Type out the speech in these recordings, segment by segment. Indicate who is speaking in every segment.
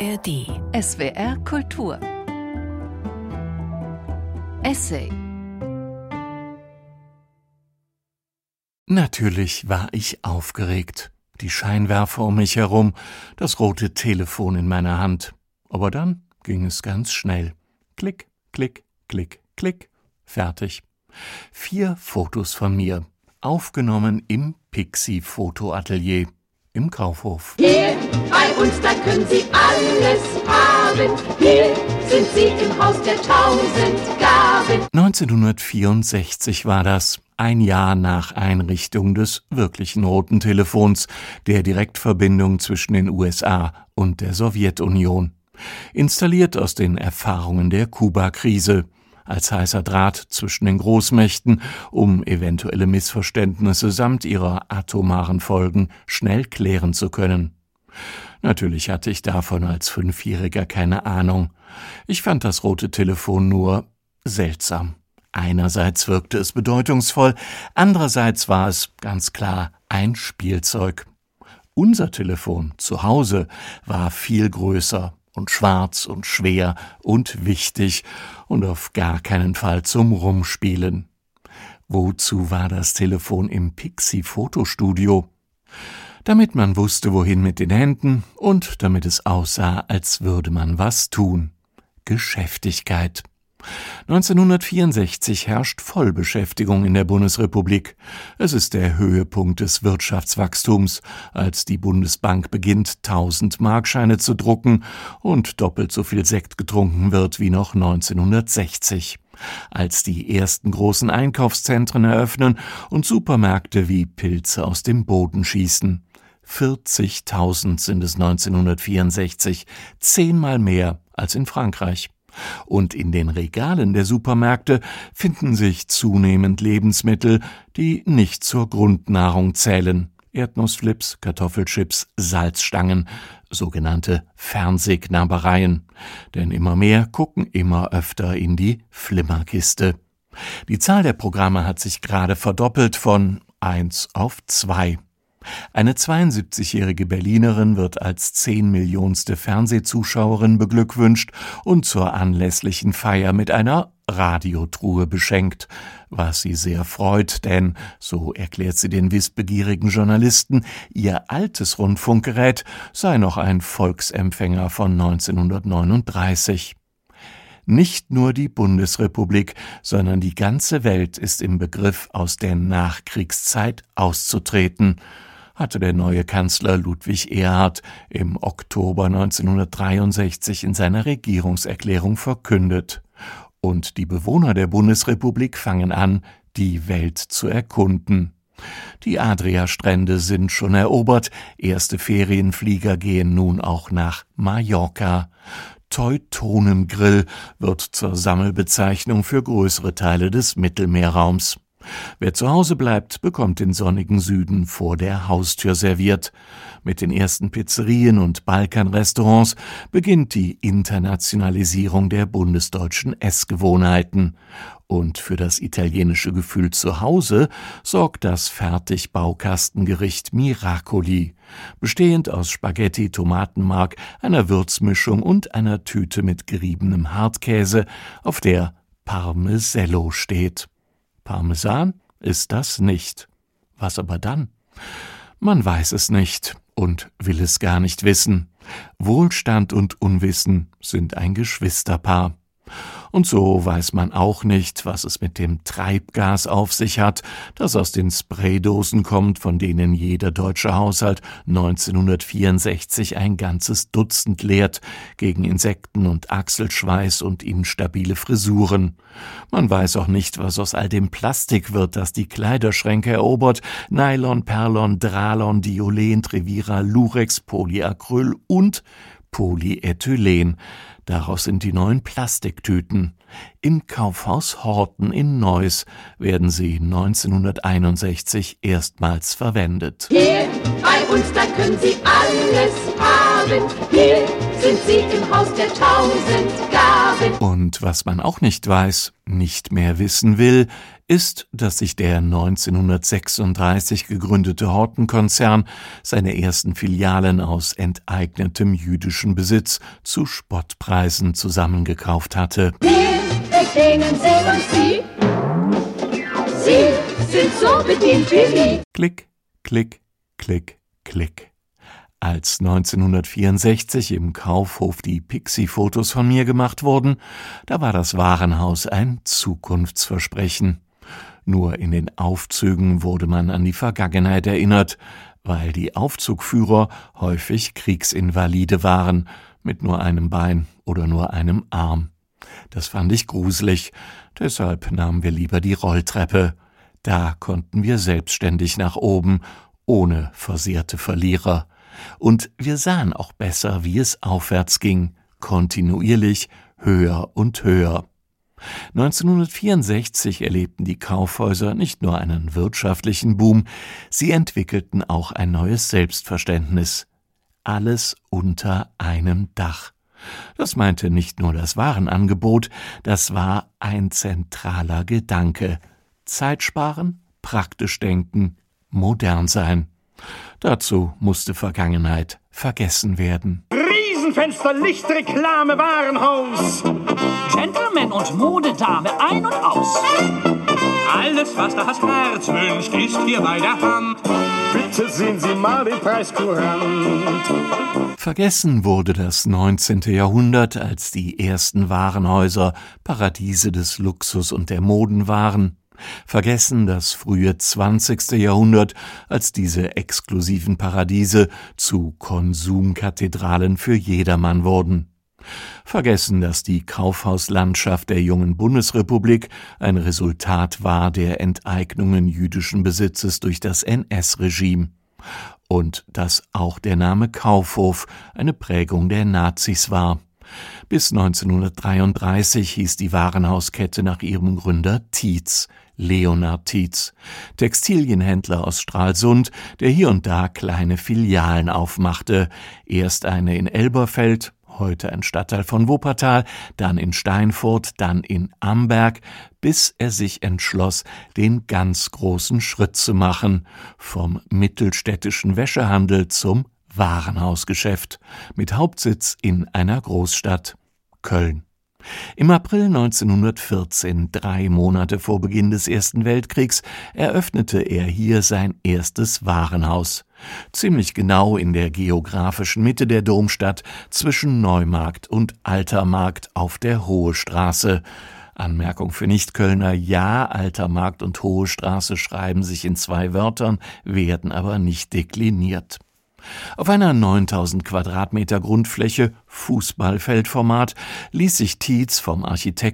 Speaker 1: ARD. SWR Kultur. Essay.
Speaker 2: Natürlich war ich aufgeregt. Die Scheinwerfer um mich herum, das rote Telefon in meiner Hand. Aber dann ging es ganz schnell. Klick, klick, klick, klick. Fertig. 4 Fotos von mir, aufgenommen im Pixi-Fotoatelier im Kaufhof.
Speaker 3: Hier bei uns, da können Sie alles haben. Hier sind Sie im Haus der 1000 Gaben.
Speaker 2: 1964 war das, ein Jahr nach Einrichtung des wirklichen roten Telefons, der Direktverbindung zwischen den USA und der Sowjetunion. Installiert aus den Erfahrungen der Kuba-Krise, als heißer Draht zwischen den Großmächten, um eventuelle Missverständnisse samt ihrer atomaren Folgen schnell klären zu können. Natürlich hatte ich davon als 5-Jähriger keine Ahnung. Ich fand das rote Telefon nur seltsam. Einerseits wirkte es bedeutungsvoll, andererseits war es, ganz klar, ein Spielzeug. Unser Telefon zu Hause war viel größer und schwarz und schwer und wichtig und auf gar keinen Fall zum Rumspielen. Wozu war das Telefon im Pixi-Fotostudio? Damit man wusste, wohin mit den Händen und damit es aussah, als würde man was tun. Geschäftigkeit. 1964 herrscht Vollbeschäftigung in der Bundesrepublik. Es ist der Höhepunkt des Wirtschaftswachstums, als die Bundesbank beginnt, 1000-Markscheine zu drucken und doppelt so viel Sekt getrunken wird wie noch 1960. Als die ersten großen Einkaufszentren eröffnen und Supermärkte wie Pilze aus dem Boden schießen. 40.000 sind es 1964, 10-mal mehr als in Frankreich. Und in den Regalen der Supermärkte finden sich zunehmend Lebensmittel, die nicht zur Grundnahrung zählen. Erdnussflips, Kartoffelchips, Salzstangen, sogenannte Fernsehknabereien. Denn immer mehr gucken immer öfter in die Flimmerkiste. Die Zahl der Programme hat sich gerade verdoppelt von 1 auf 2. Eine 72-jährige Berlinerin wird als 10 Millionste Fernsehzuschauerin beglückwünscht und zur anlässlichen Feier mit einer Radiotruhe beschenkt, was sie sehr freut, denn, so erklärt sie den wissbegierigen Journalisten, ihr altes Rundfunkgerät sei noch ein Volksempfänger von 1939. Nicht nur die Bundesrepublik, sondern die ganze Welt ist im Begriff, aus der Nachkriegszeit auszutreten, hatte der neue Kanzler Ludwig Erhard im Oktober 1963 in seiner Regierungserklärung verkündet. Und die Bewohner der Bundesrepublik fangen an, die Welt zu erkunden. Die Adriastrände sind schon erobert, erste Ferienflieger gehen nun auch nach Mallorca. Teutonengrill wird zur Sammelbezeichnung für größere Teile des Mittelmeerraums. Wer zu Hause bleibt, bekommt den sonnigen Süden vor der Haustür serviert. Mit den ersten Pizzerien und Balkanrestaurants beginnt die Internationalisierung der bundesdeutschen Essgewohnheiten. Und für das italienische Gefühl zu Hause sorgt das Fertigbaukastengericht Miracoli, bestehend aus Spaghetti, Tomatenmark, einer Würzmischung und einer Tüte mit geriebenem Hartkäse, auf der Parmesello steht. Parmesan ist das nicht. Was aber dann? Man weiß es nicht und will es gar nicht wissen. Wohlstand und Unwissen sind ein Geschwisterpaar. Und so weiß man auch nicht, was es mit dem Treibgas auf sich hat, das aus den Spraydosen kommt, von denen jeder deutsche Haushalt 1964 ein ganzes Dutzend leert, gegen Insekten und Achselschweiß und instabile Frisuren. Man weiß auch nicht, was aus all dem Plastik wird, das die Kleiderschränke erobert, Nylon, Perlon, Dralon, Diolen, Trevira, Lurex, Polyacryl und Polyethylen. Daraus sind die neuen Plastiktüten. Im Kaufhaus Horten in Neuss werden sie 1961 erstmals verwendet.
Speaker 3: Hier bei uns, da können Sie alles haben. Hier sind Sie im Haus der 1000 Gaben.
Speaker 2: Und was man auch nicht weiß, nicht mehr wissen will, ist, dass sich der 1936 gegründete Horten-Konzern seine ersten Filialen aus enteignetem jüdischen Besitz zu Spottpreisen zusammengekauft hatte.
Speaker 3: Wir bedienen Sie und Sie. Sie sind so bedient wie nie.
Speaker 2: Klick, klick, klick, klick. Als 1964 im Kaufhof die Pixie-Fotos von mir gemacht wurden, da war das Warenhaus ein Zukunftsversprechen. Nur in den Aufzügen wurde man an die Vergangenheit erinnert, weil die Aufzugführer häufig Kriegsinvalide waren, mit nur einem Bein oder nur einem Arm. Das fand ich gruselig, deshalb nahmen wir lieber die Rolltreppe. Da konnten wir selbstständig nach oben, ohne versehrte Verlierer. Und wir sahen auch besser, wie es aufwärts ging, kontinuierlich höher und höher. 1964 erlebten die Kaufhäuser nicht nur einen wirtschaftlichen Boom, sie entwickelten auch ein neues Selbstverständnis. Alles unter einem Dach. Das meinte nicht nur das Warenangebot, das war ein zentraler Gedanke. Zeit sparen, praktisch denken, modern sein. Dazu musste Vergangenheit vergessen werden.
Speaker 4: Riesenfenster, Lichtreklame, Warenhaus.
Speaker 5: Gentleman und Modedame ein- und aus.
Speaker 4: Alles, was das Herz wünscht, ist hier bei der Hand. Bitte sehen Sie mal den Preiskurant.
Speaker 2: Vergessen wurde das 19. Jahrhundert, als die ersten Warenhäuser Paradiese des Luxus und der Moden waren. Vergessen das frühe 20. Jahrhundert, als diese exklusiven Paradiese zu Konsumkathedralen für jedermann wurden. Vergessen, dass die Kaufhauslandschaft der jungen Bundesrepublik ein Resultat war der Enteignungen jüdischen Besitzes durch das NS-Regime. Und dass auch der Name Kaufhof eine Prägung der Nazis war. Bis 1933 hieß die Warenhauskette nach ihrem Gründer Tietz, Leonhard Tietz, Textilienhändler aus Stralsund, der hier und da kleine Filialen aufmachte, erst eine in Elberfeld, heute ein Stadtteil von Wuppertal, dann in Steinfurt, dann in Amberg, bis er sich entschloss, den ganz großen Schritt zu machen, vom mittelstädtischen Wäschehandel zum Warenhausgeschäft, mit Hauptsitz in einer Großstadt, Köln. Im April 1914, 3 Monate vor Beginn des Ersten Weltkriegs, eröffnete er hier sein erstes Warenhaus. Ziemlich genau in der geografischen Mitte der Domstadt zwischen Neumarkt und Altermarkt auf der Hohe Straße. Anmerkung für Nicht-Kölner: Ja, Altermarkt und Hohe Straße schreiben sich in 2 Wörtern, werden aber nicht dekliniert. Auf einer 9000 Quadratmeter Grundfläche, Fußballfeldformat, ließ sich Tietz vom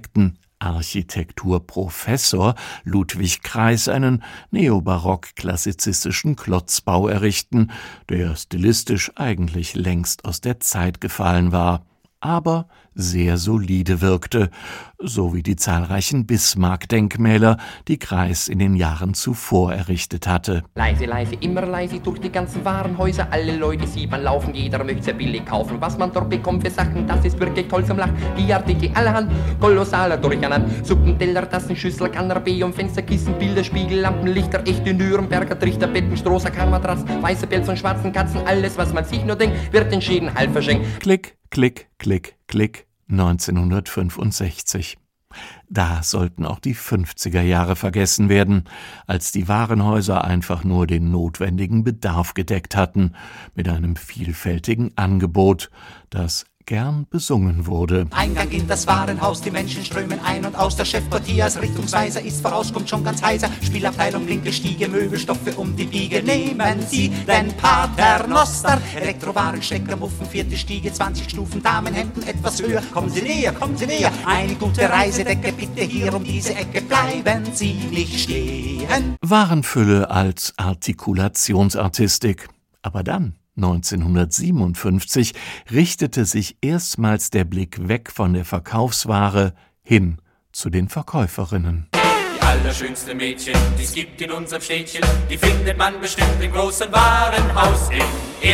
Speaker 2: Architekturprofessor Ludwig Kreis einen neobarock-klassizistischen Klotzbau errichten, der stilistisch eigentlich längst aus der Zeit gefallen war, aber sehr solide wirkte, so wie die zahlreichen Bismarck-Denkmäler, die Kreis in den Jahren zuvor errichtet hatte.
Speaker 6: Leise, leise, immer leise durch die ganzen Warenhäuser. Alle Leute sieht man laufen, jeder möchte sehr billig kaufen. Was man dort bekommt für Sachen, das ist wirklich toll zum Lachen. Die Artikel allerhand, kolossaler Durcheinander. Suppen, Teller, Tassen, Schüssel, Kanapee und Fensterkissen, Bilder, Spiegel, Lampen, Lichter, echte Nürnberger Trichter, Betten, Strohsack, Matratz, weiße Pelz und schwarzen Katzen. Alles, was man sich nur denkt, wird entschieden halb verschenkt.
Speaker 2: Klick, klick, klick, klick, 1965. Da sollten auch die 50er Jahre vergessen werden, als die Warenhäuser einfach nur den notwendigen Bedarf gedeckt hatten, mit einem vielfältigen Angebot, das gern besungen wurde.
Speaker 5: Eingang in das Warenhaus, die Menschen strömen ein und aus. Der Chefportier als Richtungsweiser ist voraus, kommt schon ganz heiser. Spielabteilung, linke Stiege, Möbelstoffe um die Biege. Nehmen Sie den Paternoster. Elektrowaren, Stecker, Muffen, 4. Stiege, 20 Stufen, Damenhemden etwas höher. Kommen Sie näher, kommen Sie näher. Eine gute Reisedecke, bitte hier um diese Ecke. Bleiben Sie nicht stehen.
Speaker 2: Warenfülle als Artikulationsartistik. Aber dann 1957 richtete sich erstmals der Blick weg von der Verkaufsware hin zu den Verkäuferinnen.
Speaker 7: Die allerschönsten Mädchen, die es gibt in unserem Städtchen, die findet man bestimmt im großen Warenhaus in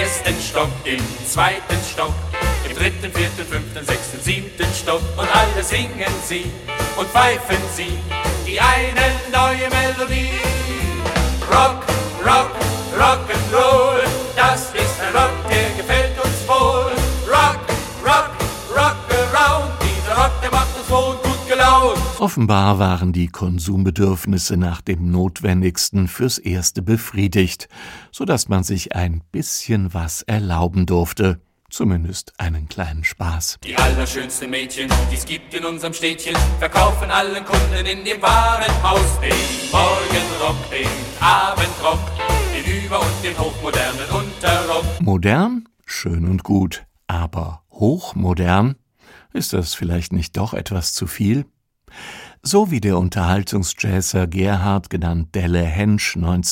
Speaker 7: ersten Stock, im zweiten Stock, im dritten, vierten, fünften, sechsten, siebten Stock. Und alle singen sie und pfeifen sie die eine neue Melodie. Rock, Rock, Rock'n'Roll, das ist ein Rock, der gefällt uns wohl. Rock, Rock, Rock'n'Round, dieser Rock, der macht uns wohl gut gelaunt.
Speaker 2: Offenbar waren die Konsumbedürfnisse nach dem Notwendigsten fürs Erste befriedigt, sodass man sich ein bisschen was erlauben durfte. Zumindest einen kleinen Spaß.
Speaker 7: Die allerschönsten Mädchen, die es gibt in unserem Städtchen, verkaufen allen Kunden in dem Warenhaus den Morgenrock, den Abendrock, den Über- und den hochmodernen Unterrock.
Speaker 2: Modern? Schön und gut. Aber hochmodern? Ist das vielleicht nicht doch etwas zu viel? So wie der Unterhaltungsjazzer Gerhard, genannt Delle Hensch,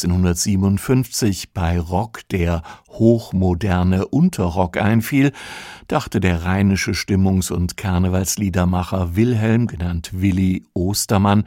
Speaker 2: 1957 bei Rock der hochmoderne Unterrock einfiel, dachte der rheinische Stimmungs- und Karnevalsliedermacher Wilhelm, genannt Willi Ostermann,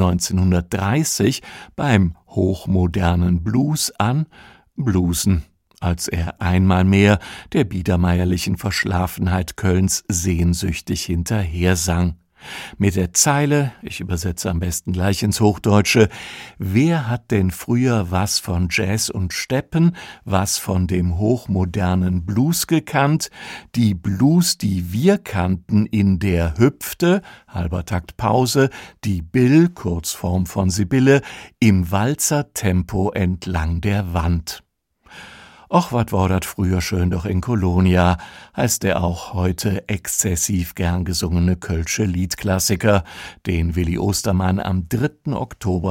Speaker 2: 1930 beim hochmodernen Blues an Bluesen, als er einmal mehr der biedermeierlichen Verschlafenheit Kölns sehnsüchtig hinterhersang. Mit der Zeile, ich übersetze am besten gleich ins Hochdeutsche: Wer hat denn früher was von Jazz und Steppen, was von dem hochmodernen Blues gekannt? Die Blues, die wir kannten, in der hüpfte, halber Takt Pause, die Bill, Kurzform von Sibylle, im Walzertempo entlang der Wand. Och, wat war dat früher schön doch in Kolonia, heißt der auch heute exzessiv gern gesungene kölsche Liedklassiker, den Willi Ostermann am 3. Oktober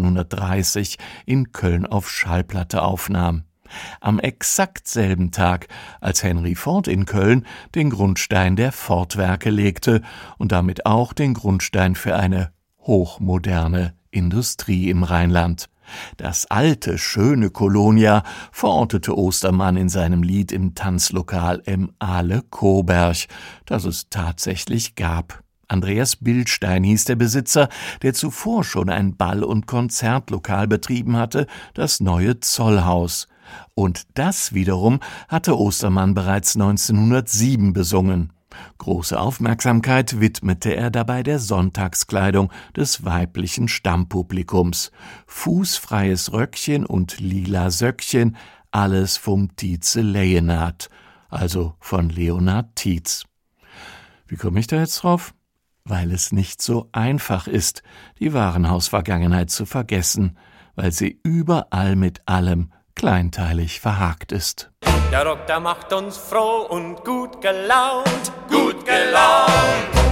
Speaker 2: 1930 in Köln auf Schallplatte aufnahm. Am exakt selben Tag, als Henry Ford in Köln den Grundstein der Ford-Werke legte und damit auch den Grundstein für eine hochmoderne Industrie im Rheinland. Das alte, schöne Kolonia verortete Ostermann in seinem Lied im Tanzlokal im Aale Coburg, das es tatsächlich gab. Andreas Bildstein hieß der Besitzer, der zuvor schon ein Ball- und Konzertlokal betrieben hatte, das Neue Zollhaus. Und das wiederum hatte Ostermann bereits 1907 besungen. Große Aufmerksamkeit widmete er dabei der Sonntagskleidung des weiblichen Stammpublikums. Fußfreies Röckchen und lila Söckchen, alles vom Tietze Leonhard, also von Leonhard Tietz. Wie komme ich da jetzt drauf? Weil es nicht so einfach ist, die Warenhausvergangenheit zu vergessen, weil sie überall mit allem kleinteilig verhakt ist.
Speaker 7: Der Rock, der macht uns froh und gut gelaunt, gut gelaunt.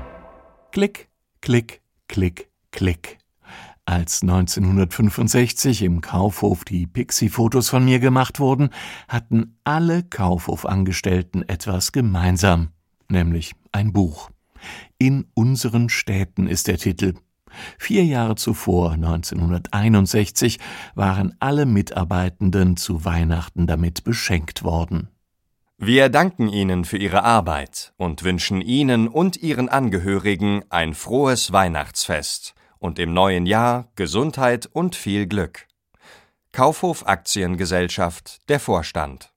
Speaker 2: Klick, klick, klick, klick. Als 1965 im Kaufhof die Pixie-Fotos von mir gemacht wurden, hatten alle Kaufhofangestellten etwas gemeinsam, nämlich ein Buch. In unseren Städten ist der Titel. 4 Jahre zuvor, 1961, waren alle Mitarbeitenden zu Weihnachten damit beschenkt worden.
Speaker 8: Wir danken Ihnen für Ihre Arbeit und wünschen Ihnen und Ihren Angehörigen ein frohes Weihnachtsfest und im neuen Jahr Gesundheit und viel Glück. Kaufhof Aktiengesellschaft, der Vorstand.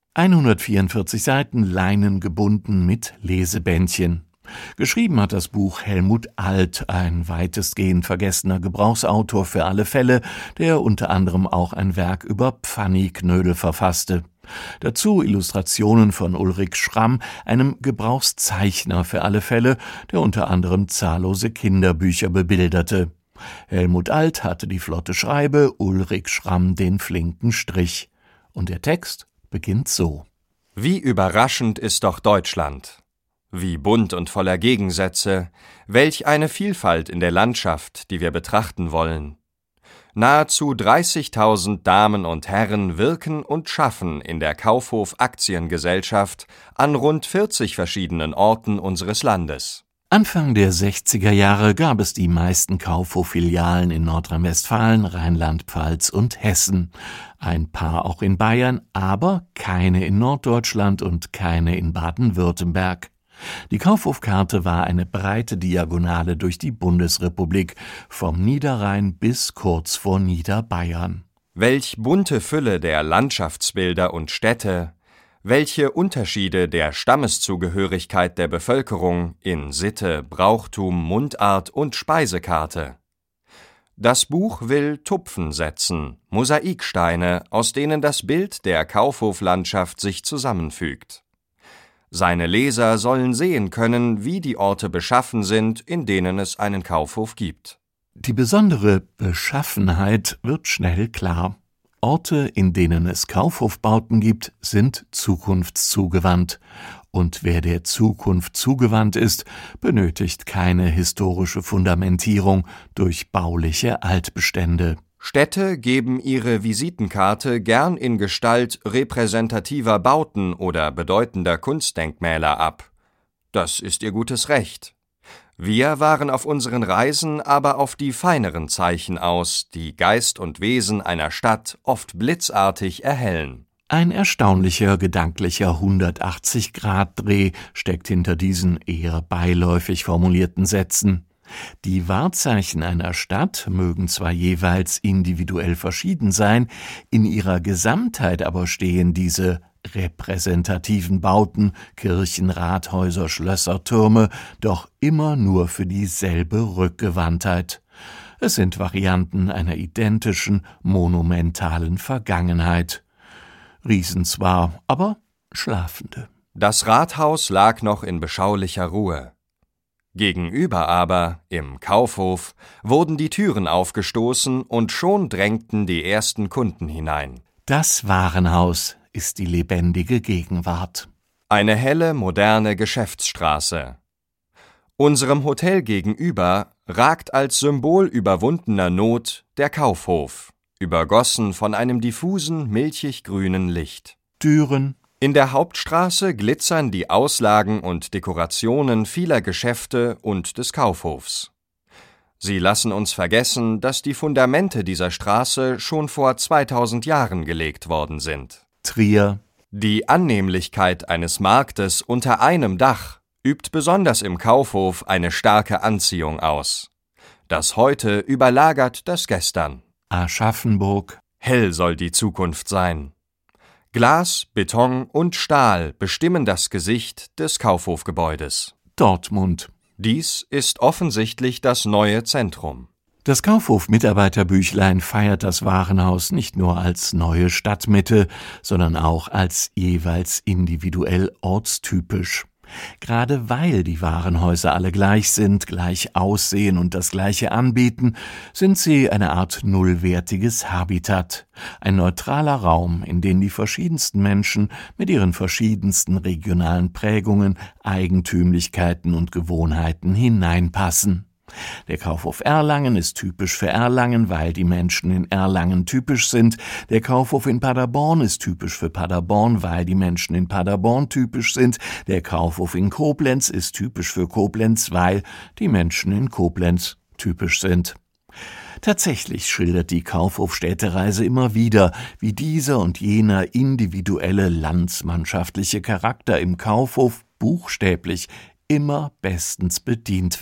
Speaker 2: 144 Seiten Leinen gebunden mit Lesebändchen. Geschrieben hat das Buch Helmut Alt, ein weitestgehend vergessener Gebrauchsautor für alle Fälle, der unter anderem auch ein Werk über Pfanniknödel verfasste. Dazu Illustrationen von Ulrich Schramm, einem Gebrauchszeichner für alle Fälle, der unter anderem zahllose Kinderbücher bebilderte. Helmut Alt hatte die flotte Schreibe, Ulrich Schramm den flinken Strich. Und der Text beginnt so:
Speaker 8: Wie überraschend ist doch Deutschland! Wie bunt und voller Gegensätze, welch eine Vielfalt in der Landschaft, die wir betrachten wollen. Nahezu 30.000 Damen und Herren wirken und schaffen in der Kaufhof Aktiengesellschaft an rund 40 verschiedenen Orten unseres Landes.
Speaker 2: Anfang der 60er Jahre gab es die meisten Kaufhof-Filialen in Nordrhein-Westfalen, Rheinland-Pfalz und Hessen. Ein paar auch in Bayern, aber keine in Norddeutschland und keine in Baden-Württemberg. Die Kaufhofkarte war eine breite Diagonale durch die Bundesrepublik, vom Niederrhein bis kurz vor Niederbayern.
Speaker 8: Welch bunte Fülle der Landschaftsbilder und Städte, welche Unterschiede der Stammeszugehörigkeit der Bevölkerung in Sitte, Brauchtum, Mundart und Speisekarte. Das Buch will Tupfen setzen, Mosaiksteine, aus denen das Bild der Kaufhoflandschaft sich zusammenfügt. Seine Leser sollen sehen können, wie die Orte beschaffen sind, in denen es einen Kaufhof gibt.
Speaker 2: Die besondere Beschaffenheit wird schnell klar. Orte, in denen es Kaufhofbauten gibt, sind zukunftszugwandt. Und wer der Zukunft zugewandt ist, benötigt keine historische Fundamentierung durch bauliche Altbestände.
Speaker 8: Städte geben ihre Visitenkarte gern in Gestalt repräsentativer Bauten oder bedeutender Kunstdenkmäler ab. Das ist ihr gutes Recht. Wir waren auf unseren Reisen aber auf die feineren Zeichen aus, die Geist und Wesen einer Stadt oft blitzartig erhellen.
Speaker 2: Ein erstaunlicher gedanklicher 180-Grad-Dreh steckt hinter diesen eher beiläufig formulierten Sätzen. Die Wahrzeichen einer Stadt mögen zwar jeweils individuell verschieden sein, in ihrer Gesamtheit aber stehen diese repräsentativen Bauten, Kirchen, Rathäuser, Schlösser, Türme, doch immer nur für dieselbe Rückgewandtheit. Es sind Varianten einer identischen, monumentalen Vergangenheit. Riesen zwar, aber Schlafende.
Speaker 8: Das Rathaus lag noch in beschaulicher Ruhe. Gegenüber aber, im Kaufhof, wurden die Türen aufgestoßen und schon drängten die ersten Kunden hinein.
Speaker 2: Das Warenhaus ist die lebendige Gegenwart.
Speaker 8: Eine helle, moderne Geschäftsstraße. Unserem Hotel gegenüber ragt als Symbol überwundener Not der Kaufhof, übergossen von einem diffusen, milchig-grünen Licht.
Speaker 2: Türen.
Speaker 8: In der Hauptstraße glitzern die Auslagen und Dekorationen vieler Geschäfte und des Kaufhofs. Sie lassen uns vergessen, dass die Fundamente dieser Straße schon vor 2000 Jahren gelegt worden sind.
Speaker 2: Trier.
Speaker 8: Die Annehmlichkeit eines Marktes unter einem Dach übt besonders im Kaufhof eine starke Anziehung aus. Das Heute überlagert das Gestern.
Speaker 2: Aschaffenburg.
Speaker 8: Hell soll die Zukunft sein. Glas, Beton und Stahl bestimmen das Gesicht des Kaufhofgebäudes.
Speaker 2: Dortmund.
Speaker 8: Dies ist offensichtlich das neue Zentrum.
Speaker 2: Das Kaufhof-Mitarbeiterbüchlein feiert das Warenhaus nicht nur als neue Stadtmitte, sondern auch als jeweils individuell ortstypisch. Gerade weil die Warenhäuser alle gleich sind, gleich aussehen und das Gleiche anbieten, sind sie eine Art nullwertiges Habitat. Ein neutraler Raum, in den die verschiedensten Menschen mit ihren verschiedensten regionalen Prägungen, Eigentümlichkeiten und Gewohnheiten hineinpassen. Der Kaufhof Erlangen ist typisch für Erlangen, weil die Menschen in Erlangen typisch sind. Der Kaufhof in Paderborn ist typisch für Paderborn, weil die Menschen in Paderborn typisch sind. Der Kaufhof in Koblenz ist typisch für Koblenz, weil die Menschen in Koblenz typisch sind. Tatsächlich schildert die Kaufhof-Städtereise immer wieder, wie dieser und jener individuelle landsmannschaftliche Charakter im Kaufhof buchstäblich immer bestens bedient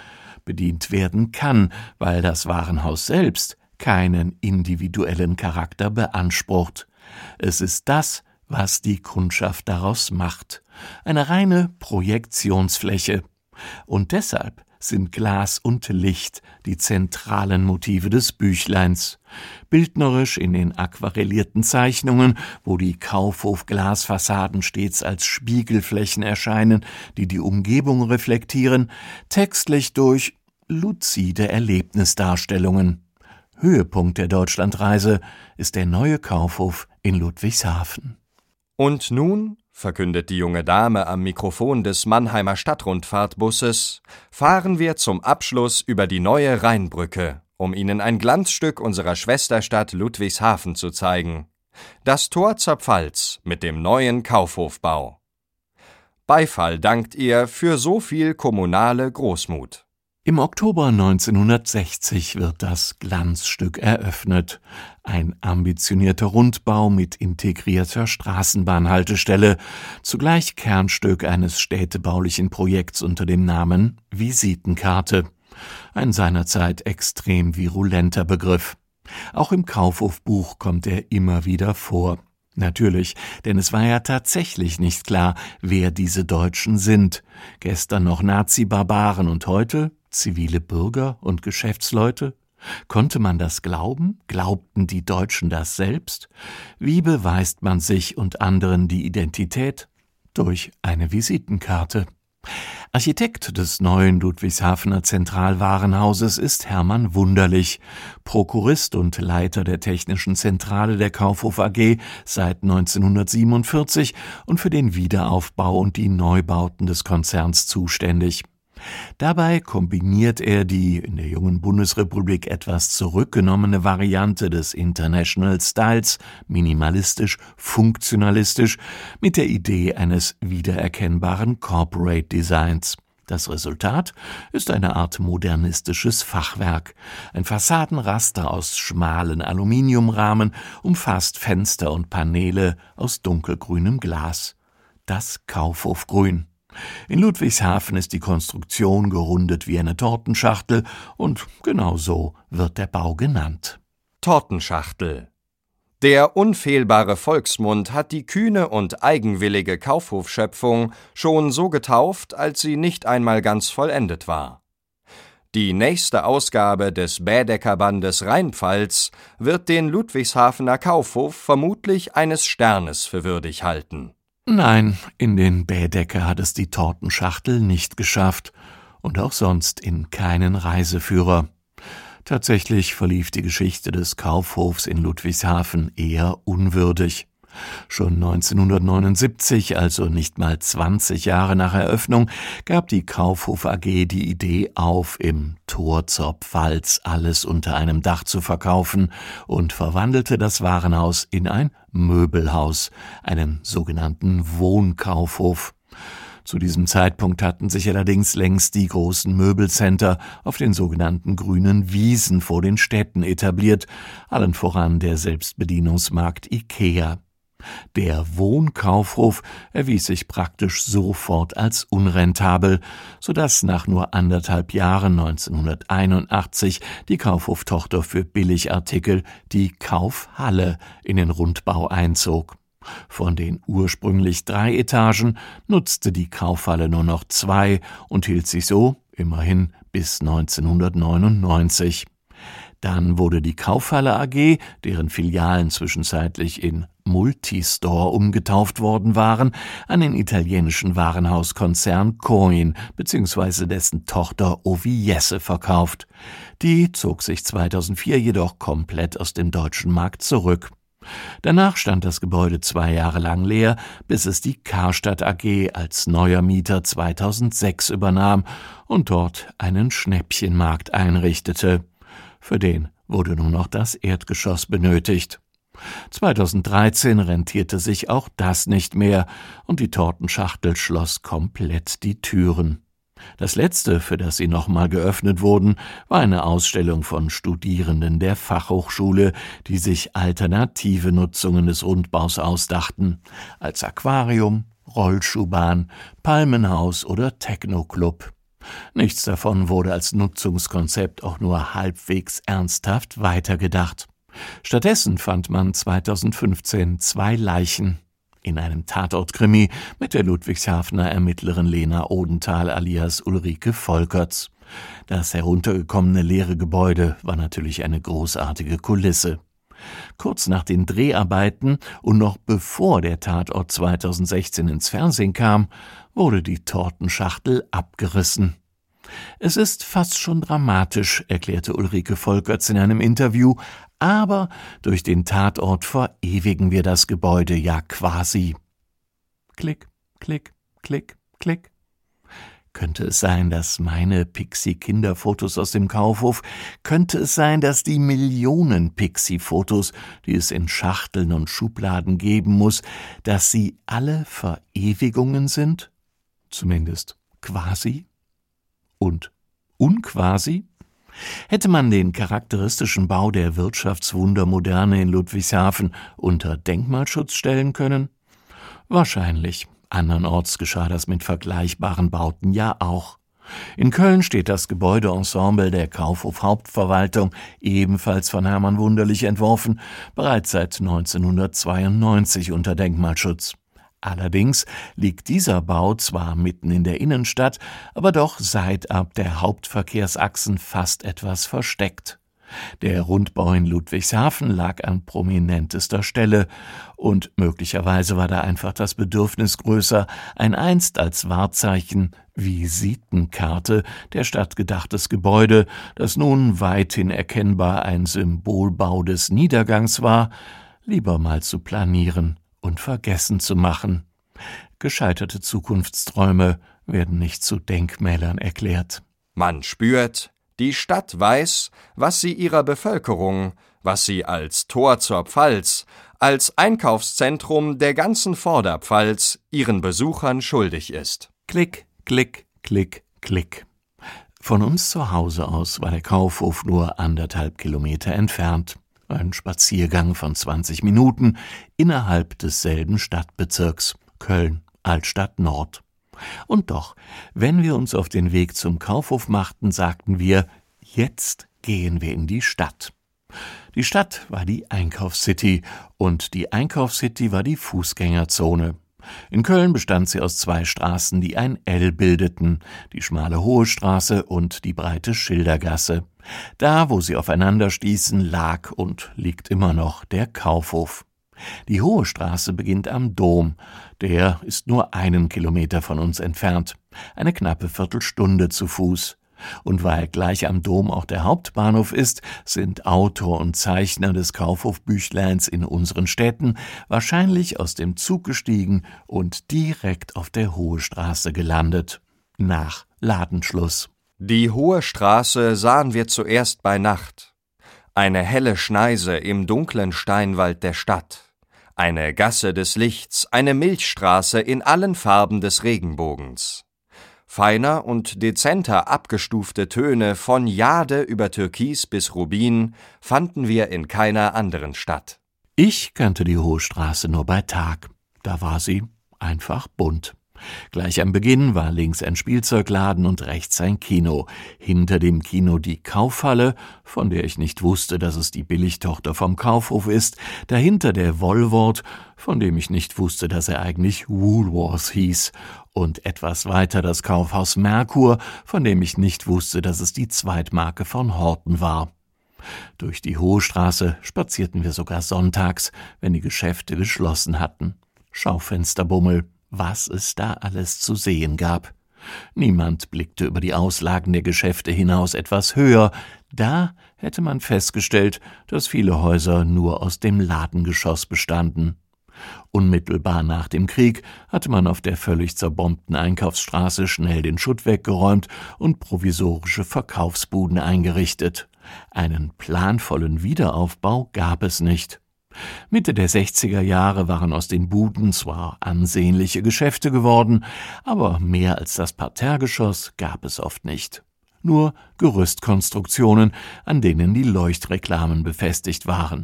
Speaker 2: werden kann, weil das Warenhaus selbst keinen individuellen Charakter beansprucht. Es ist das, was die Kundschaft daraus macht. Eine reine Projektionsfläche. Und deshalb sind Glas und Licht die zentralen Motive des Büchleins. Bildnerisch in den aquarellierten Zeichnungen, wo die Kaufhof-Glasfassaden stets als Spiegelflächen erscheinen, die die Umgebung reflektieren, textlich durch luzide Erlebnisdarstellungen. Höhepunkt der Deutschlandreise ist der neue Kaufhof in Ludwigshafen.
Speaker 8: Und nun, verkündet die junge Dame am Mikrofon des Mannheimer Stadtrundfahrtbusses, fahren wir zum Abschluss über die neue Rheinbrücke, um Ihnen ein Glanzstück unserer Schwesterstadt Ludwigshafen zu zeigen. Das Tor zur Pfalz mit dem neuen Kaufhofbau. Beifall dankt ihr für so viel kommunale Großmut.
Speaker 2: Im Oktober 1960 wird das Glanzstück eröffnet. Ein ambitionierter Rundbau mit integrierter Straßenbahnhaltestelle, zugleich Kernstück eines städtebaulichen Projekts unter dem Namen Visitenkarte. Ein seinerzeit extrem virulenter Begriff. Auch im Kaufhofbuch kommt er immer wieder vor. Natürlich, denn es war ja tatsächlich nicht klar, wer diese Deutschen sind. Gestern noch Nazi-Barbaren und heute zivile Bürger und Geschäftsleute? Konnte man das glauben? Glaubten die Deutschen das selbst? Wie beweist man sich und anderen die Identität? Durch eine Visitenkarte. Architekt des neuen Ludwigshafener Zentralwarenhauses ist Hermann Wunderlich, Prokurist und Leiter der technischen Zentrale der Kaufhof AG seit 1947 und für den Wiederaufbau und die Neubauten des Konzerns zuständig. Dabei kombiniert er die in der jungen Bundesrepublik etwas zurückgenommene Variante des International Styles, minimalistisch, funktionalistisch, mit der Idee eines wiedererkennbaren Corporate Designs. Das Resultat ist eine Art modernistisches Fachwerk. Ein Fassadenraster aus schmalen Aluminiumrahmen umfasst Fenster und Paneele aus dunkelgrünem Glas. Das Kaufhofgrün. In Ludwigshafen ist die Konstruktion gerundet wie eine Tortenschachtel und genau so wird der Bau genannt.
Speaker 8: Tortenschachtel. Der unfehlbare Volksmund hat die kühne und eigenwillige Kaufhofschöpfung schon so getauft, als sie nicht einmal ganz vollendet war. Die nächste Ausgabe des Baedeker-Bandes Rheinpfalz wird den Ludwigshafener Kaufhof vermutlich eines Sternes für würdig halten.
Speaker 2: Nein, in den Baedeker hat es die Tortenschachtel nicht geschafft und auch sonst in keinen Reiseführer. Tatsächlich verlief die Geschichte des Kaufhofs in Ludwigshafen eher unwürdig. Schon 1979, also nicht mal 20 Jahre nach Eröffnung, gab die Kaufhof AG die Idee auf, im Tor zur Pfalz alles unter einem Dach zu verkaufen und verwandelte das Warenhaus in ein Möbelhaus, einen sogenannten Wohnkaufhof. Zu diesem Zeitpunkt hatten sich allerdings längst die großen Möbelcenter auf den sogenannten grünen Wiesen vor den Städten etabliert, allen voran der Selbstbedienungsmarkt Ikea. Der Wohnkaufhof erwies sich praktisch sofort als unrentabel, sodass nach nur 1,5 Jahren 1981 die Kaufhoftochter für Billigartikel, die Kaufhalle, in den Rundbau einzog. Von den ursprünglich 3 Etagen nutzte die Kaufhalle nur noch 2 und hielt sich so, immerhin, bis 1999. Dann wurde die Kaufhalle AG, deren Filialen zwischenzeitlich in Multistore umgetauft worden waren, an den italienischen Warenhauskonzern Coin bzw. dessen Tochter Oviesse verkauft. Die zog sich 2004 jedoch komplett aus dem deutschen Markt zurück. Danach stand das Gebäude 2 Jahre lang leer, bis es die Karstadt AG als neuer Mieter 2006 übernahm und dort einen Schnäppchenmarkt einrichtete. Für den wurde nur noch das Erdgeschoss benötigt. 2013 rentierte sich auch das nicht mehr und die Tortenschachtel schloss komplett die Türen. Das letzte, für das sie nochmal geöffnet wurden, war eine Ausstellung von Studierenden der Fachhochschule, die sich alternative Nutzungen des Rundbaus ausdachten, als Aquarium, Rollschuhbahn, Palmenhaus oder Techno-Club. Nichts davon wurde als Nutzungskonzept auch nur halbwegs ernsthaft weitergedacht. Stattdessen fand man 2015 2 Leichen in einem Tatortkrimi mit der Ludwigshafener Ermittlerin Lena Odenthal alias Ulrike Volkerts. Das heruntergekommene leere Gebäude war natürlich eine großartige Kulisse. Kurz nach den Dreharbeiten und noch bevor der Tatort 2016 ins Fernsehen kam, wurde die Tortenschachtel abgerissen. Es ist fast schon dramatisch, erklärte Ulrike Volkerts in einem Interview, aber durch den Tatort verewigen wir das Gebäude ja quasi. Klick, klick, klick, klick. Könnte es sein, dass meine Pixie-Kinderfotos aus dem Kaufhof, könnte es sein, dass die Millionen Pixie-Fotos, die es in Schachteln und Schubladen geben muss, dass sie alle Verewigungen sind? Zumindest quasi? Und unquasi? Hätte man den charakteristischen Bau der Wirtschaftswundermoderne in Ludwigshafen unter Denkmalschutz stellen können? Wahrscheinlich. Andernorts geschah das mit vergleichbaren Bauten ja auch. In Köln steht das Gebäudeensemble der Kaufhof Hauptverwaltung, ebenfalls von Hermann Wunderlich entworfen, bereits seit 1992 unter Denkmalschutz. Allerdings liegt dieser Bau zwar mitten in der Innenstadt, aber doch seitab der Hauptverkehrsachsen fast etwas versteckt. Der Rundbau in Ludwigshafen lag an prominentester Stelle und möglicherweise war da einfach das Bedürfnis größer, ein einst als Wahrzeichen, Visitenkarte der Stadt gedachtes Gebäude, das nun weithin erkennbar ein Symbolbau des Niedergangs war, lieber mal zu planieren und vergessen zu machen. Gescheiterte Zukunftsträume werden nicht zu Denkmälern erklärt.
Speaker 8: Man spürt, die Stadt weiß, was sie ihrer Bevölkerung, was sie als Tor zur Pfalz, als Einkaufszentrum der ganzen Vorderpfalz ihren Besuchern schuldig ist.
Speaker 2: Klick, klick, klick, klick. Von uns zu Hause aus war der Kaufhof nur 1,5 Kilometer entfernt. Ein Spaziergang von 20 Minuten innerhalb desselben Stadtbezirks, Köln, Altstadt Nord. Und doch, wenn wir uns auf den Weg zum Kaufhof machten, sagten wir, jetzt gehen wir in die Stadt. Die Stadt war die Einkaufscity und die Einkaufscity war die Fußgängerzone. In Köln bestand sie aus 2 Straßen, die ein L bildeten, die schmale Hohe Straße und die breite Schildergasse. Da, wo sie aufeinander stießen, lag und liegt immer noch der Kaufhof. Die Hohe Straße beginnt am Dom, der ist nur 1 Kilometer von uns entfernt, eine knappe Viertelstunde zu Fuß. Und weil gleich am Dom auch der Hauptbahnhof ist, sind Autor und Zeichner des Kaufhofbüchleins in unseren Städten wahrscheinlich aus dem Zug gestiegen und direkt auf der Hohe Straße gelandet, nach Ladenschluss.
Speaker 8: Die Hohe Straße sahen wir zuerst bei Nacht. Eine helle Schneise im dunklen Steinwald der Stadt. Eine Gasse des Lichts, eine Milchstraße in allen Farben des Regenbogens. Feiner und dezenter abgestufte Töne von Jade über Türkis bis Rubin fanden wir in keiner anderen Stadt.
Speaker 2: Ich kannte die Hohe Straße nur bei Tag. Da war sie einfach bunt. Gleich am Beginn war links ein Spielzeugladen und rechts ein Kino. Hinter dem Kino die Kaufhalle, von der ich nicht wusste, dass es die Billigtochter vom Kaufhof ist. Dahinter der Woolworth, von dem ich nicht wusste, dass er eigentlich Woolworth hieß. Und etwas weiter das Kaufhaus Merkur, von dem ich nicht wusste, dass es die Zweitmarke von Horten war. Durch die Hohe Straße spazierten wir sogar sonntags, wenn die Geschäfte geschlossen hatten. Schaufensterbummel, was es da alles zu sehen gab. Niemand blickte über die Auslagen der Geschäfte hinaus etwas höher. Da hätte man festgestellt, dass viele Häuser nur aus dem Ladengeschoss bestanden. Unmittelbar nach dem Krieg hatte man auf der völlig zerbombten Einkaufsstraße schnell den Schutt weggeräumt und provisorische Verkaufsbuden eingerichtet. Einen planvollen Wiederaufbau gab es nicht. Mitte der 60er Jahre waren aus den Buden zwar ansehnliche Geschäfte geworden, aber mehr als das Parterregeschoss gab es oft nicht. Nur Gerüstkonstruktionen, an denen die Leuchtreklamen befestigt waren.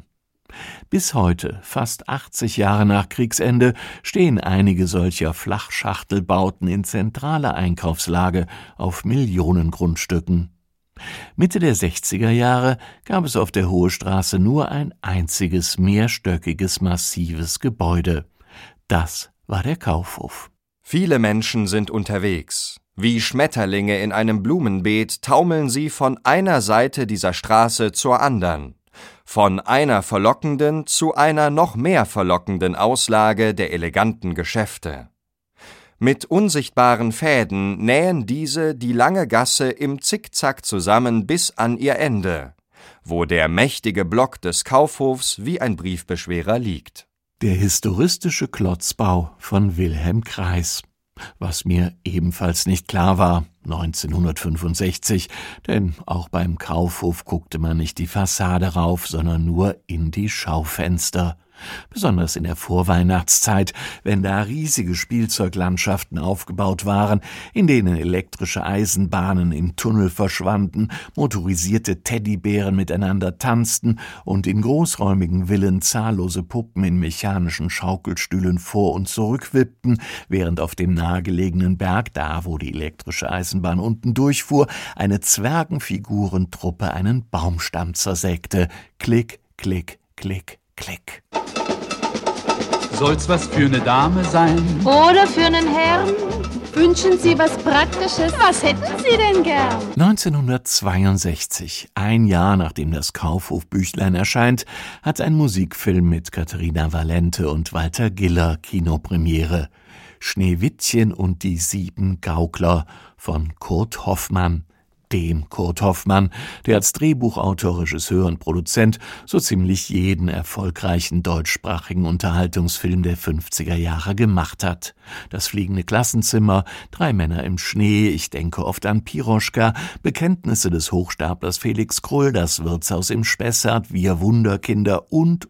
Speaker 2: Bis heute, fast 80 Jahre nach Kriegsende, stehen einige solcher Flachschachtelbauten in zentraler Einkaufslage auf Millionengrundstücken. Mitte der 60er Jahre gab es auf der Hohe Straße nur ein einziges mehrstöckiges, massives Gebäude. Das war der Kaufhof.
Speaker 8: Viele Menschen sind unterwegs. Wie Schmetterlinge in einem Blumenbeet taumeln sie von einer Seite dieser Straße zur anderen. Von einer verlockenden zu einer noch mehr verlockenden Auslage der eleganten Geschäfte. Mit unsichtbaren Fäden nähen diese die lange Gasse im Zickzack zusammen bis an ihr Ende, wo der mächtige Block des Kaufhofs wie ein Briefbeschwerer liegt.
Speaker 2: Der historistische Klotzbau von Wilhelm Kreis. Was mir ebenfalls nicht klar war, 1965, denn auch beim Kaufhof guckte man nicht die Fassade rauf, sondern nur in die Schaufenster. Besonders in der Vorweihnachtszeit, wenn da riesige Spielzeuglandschaften aufgebaut waren, in denen elektrische Eisenbahnen im Tunnel verschwanden, motorisierte Teddybären miteinander tanzten und in großräumigen Villen zahllose Puppen in mechanischen Schaukelstühlen vor und zurück wippten, während auf dem nahegelegenen Berg, da wo die elektrische Eisenbahn unten durchfuhr, eine Zwergenfigurentruppe einen Baumstamm zersägte. Klick, klick, klick, klick.
Speaker 9: Soll's was für eine Dame sein?
Speaker 10: Oder für einen Herrn? Wünschen Sie was Praktisches? Was hätten Sie denn gern?
Speaker 2: 1962, ein Jahr nachdem das Kaufhofbüchlein erscheint, hat ein Musikfilm mit Katharina Valente und Walter Giller Kinopremiere. Schneewittchen und die 7 Gaukler von Kurt Hoffmann. Dem Kurt Hoffmann, der als Drehbuchautor, Regisseur und Produzent so ziemlich jeden erfolgreichen deutschsprachigen Unterhaltungsfilm der 50er Jahre gemacht hat. Das fliegende Klassenzimmer, 3 Männer im Schnee, ich denke oft an Piroschka, Bekenntnisse des Hochstaplers Felix Krull, das Wirtshaus im Spessart, Wir Wunderkinder und.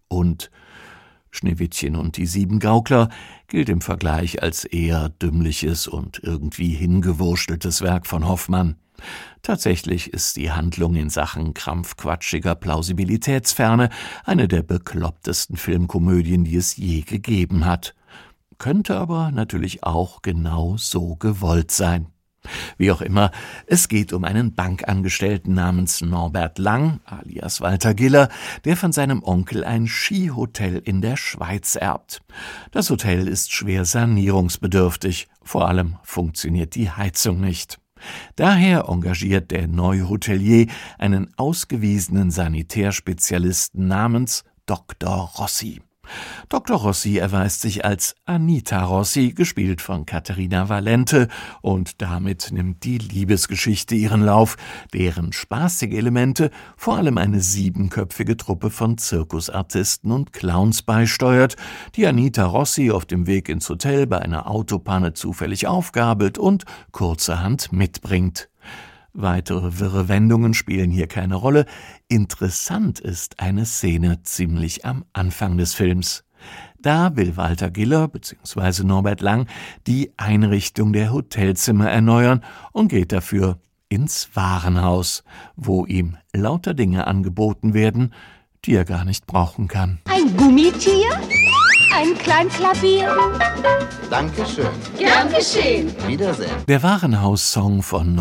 Speaker 2: Schneewittchen und die 7 Gaukler gilt im Vergleich als eher dümmliches und irgendwie hingewursteltes Werk von Hoffmann. Tatsächlich ist die Handlung in Sachen krampfquatschiger Plausibilitätsferne eine der beklopptesten Filmkomödien, die es je gegeben hat. Könnte aber natürlich auch genau so gewollt sein. Wie auch immer, es geht um einen Bankangestellten namens Norbert Lang, alias Walter Giller, der von seinem Onkel ein Skihotel in der Schweiz erbt. Das Hotel ist schwer sanierungsbedürftig, vor allem funktioniert die Heizung nicht. Daher engagiert der neue Hotelier einen ausgewiesenen Sanitärspezialisten namens Dr. Rossi. Dr. Rossi erweist sich als Anita Rossi, gespielt von Katharina Valente, und damit nimmt die Liebesgeschichte ihren Lauf, deren spaßige Elemente vor allem eine 7-köpfige Truppe von Zirkusartisten und Clowns beisteuert, die Anita Rossi auf dem Weg ins Hotel bei einer Autopanne zufällig aufgabelt und kurzerhand mitbringt. Weitere wirre Wendungen spielen hier keine Rolle. Interessant ist eine Szene ziemlich am Anfang des Films. Da will Walter Giller bzw. Norbert Lang die Einrichtung der Hotelzimmer erneuern und geht dafür ins Warenhaus, wo ihm lauter Dinge angeboten werden, die er gar nicht brauchen kann.
Speaker 10: Ein Gummitier? Ein Kleinklavier?
Speaker 11: Dankeschön.
Speaker 10: Gern geschehen.
Speaker 11: Wiedersehen.
Speaker 2: Der Warenhaussong von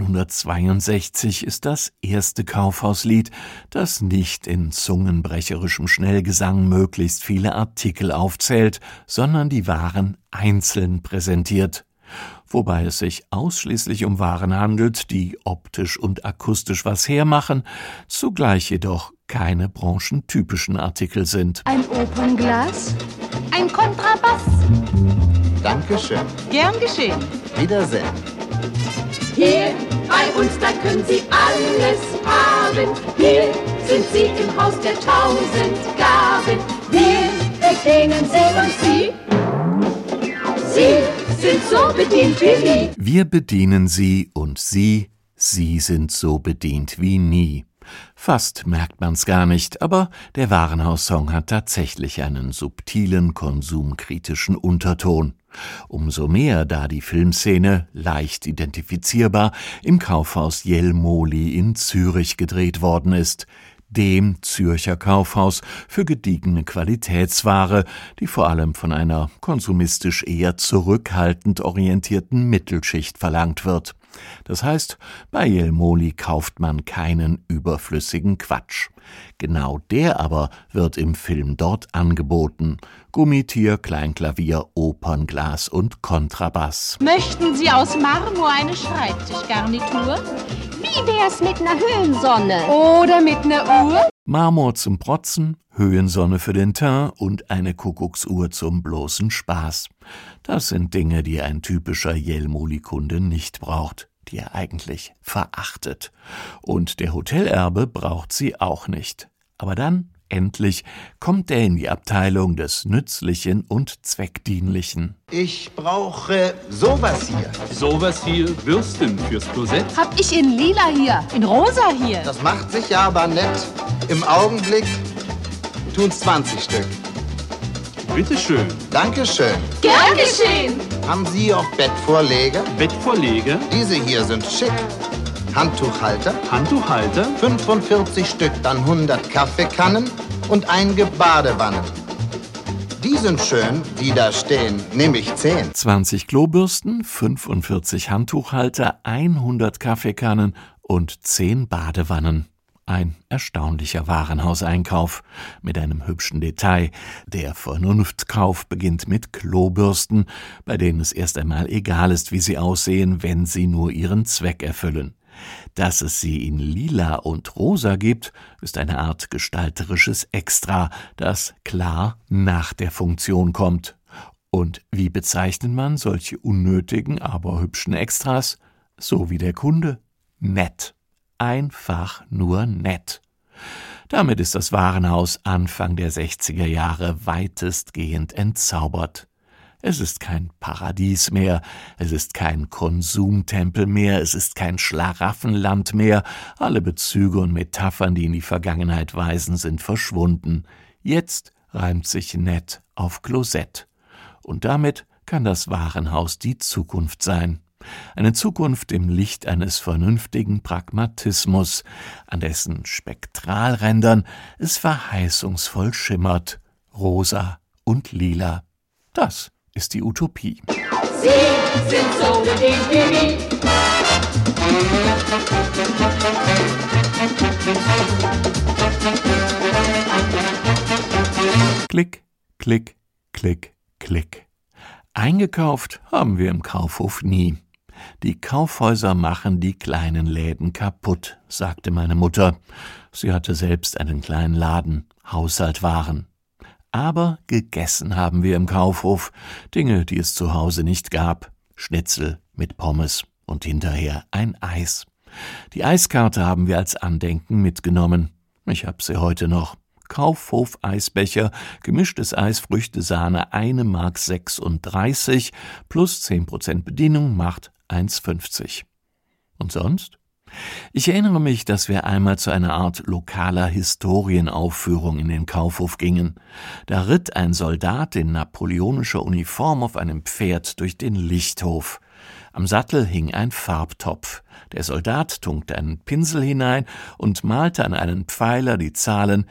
Speaker 2: 1962 ist das erste Kaufhauslied, das nicht in zungenbrecherischem Schnellgesang möglichst viele Artikel aufzählt, sondern die Waren einzeln präsentiert. Wobei es sich ausschließlich um Waren handelt, die optisch und akustisch was hermachen, zugleich jedoch keine branchentypischen Artikel sind.
Speaker 10: Ein Opernglas? Ein Kontrabass?
Speaker 11: Dankeschön.
Speaker 10: Gern geschehen.
Speaker 11: Wiedersehen.
Speaker 3: Hier bei uns, da können Sie alles haben. Hier sind Sie im Haus der 1000 Gaben. Wir bedienen Sie und Sie. Sie sind so bedient wie nie.
Speaker 2: Wir bedienen Sie und Sie sind so bedient wie nie. Fast merkt man's gar nicht, aber der Warenhaussong hat tatsächlich einen subtilen, konsumkritischen Unterton. Umso mehr, da die Filmszene, leicht identifizierbar, im Kaufhaus Jelmoli in Zürich gedreht worden ist. Dem Zürcher Kaufhaus für gediegene Qualitätsware, die vor allem von einer konsumistisch eher zurückhaltend orientierten Mittelschicht verlangt wird. Das heißt, bei Jelmoli kauft man keinen überflüssigen Quatsch. Genau der aber wird im Film dort angeboten. Gummitier, Kleinklavier, Opernglas und Kontrabass.
Speaker 10: Möchten Sie aus Marmor eine Schreibtischgarnitur? Wie wär's mit einer Höhensonne? Oder mit einer Uhr?
Speaker 2: Marmor zum Protzen, Höhensonne für den Teint und eine Kuckucksuhr zum bloßen Spaß. Das sind Dinge, die ein typischer Jelmoli-Kunde nicht braucht, die er eigentlich verachtet. Und der Hotelerbe braucht sie auch nicht. Aber dann, endlich, kommt er in die Abteilung des Nützlichen und Zweckdienlichen.
Speaker 11: Ich brauche sowas hier.
Speaker 9: Sowas hier, Bürsten fürs Klosett.
Speaker 10: Hab ich in lila hier, in rosa hier.
Speaker 11: Das macht sich ja aber nett. Im Augenblick Tun's 20 Stück.
Speaker 9: Bitteschön.
Speaker 11: Dankeschön.
Speaker 10: Gern geschehen.
Speaker 11: Haben Sie auch Bettvorleger?
Speaker 9: Bettvorleger?
Speaker 11: Diese hier sind schick. Handtuchhalter?
Speaker 9: Handtuchhalter?
Speaker 11: 45 Stück, dann 100 Kaffeekannen und einige Badewannen. Die sind schön, die da stehen, nehme ich 10.
Speaker 2: 20 Klobürsten, 45 Handtuchhalter, 100 Kaffeekannen und 10 Badewannen. Ein erstaunlicher Warenhauseinkauf mit einem hübschen Detail. Der Vernunftkauf beginnt mit Klobürsten, bei denen es erst einmal egal ist, wie sie aussehen, wenn sie nur ihren Zweck erfüllen. Dass es sie in Lila und Rosa gibt, ist eine Art gestalterisches Extra, das klar nach der Funktion kommt. Und wie bezeichnet man solche unnötigen, aber hübschen Extras? So wie der Kunde: nett. Einfach nur nett. Damit ist das Warenhaus Anfang der 60er Jahre weitestgehend entzaubert. Es ist kein Paradies mehr, es ist kein Konsumtempel mehr, es ist kein Schlaraffenland mehr. Alle Bezüge und Metaphern, die in die Vergangenheit weisen, sind verschwunden. Jetzt reimt sich nett auf Klosett. Und damit kann das Warenhaus die Zukunft sein. Eine Zukunft im Licht eines vernünftigen Pragmatismus, an dessen Spektralrändern es verheißungsvoll schimmert, rosa und lila. Das ist die Utopie.
Speaker 3: Sie sind so bedingt wie nie.
Speaker 2: Klick, klick, klick, klick. Eingekauft haben wir im Kaufhof nie. Die Kaufhäuser machen die kleinen Läden kaputt, sagte meine Mutter. Sie hatte selbst einen kleinen Laden, Haushaltwaren. Aber gegessen haben wir im Kaufhof Dinge, die es zu Hause nicht gab. Schnitzel mit Pommes und hinterher ein Eis. Die Eiskarte haben wir als Andenken mitgenommen. Ich hab sie heute noch. Kaufhof-Eisbecher, gemischtes Eis, Früchte, Sahne, 1,36 Mark plus 10% Bedienung macht 1,50. Und sonst? Ich erinnere mich, dass wir einmal zu einer Art lokaler Historienaufführung in den Kaufhof gingen. Da ritt ein Soldat in napoleonischer Uniform auf einem Pferd durch den Lichthof. Am Sattel hing ein Farbtopf. Der Soldat tunkte einen Pinsel hinein und malte an einen Pfeiler die Zahlen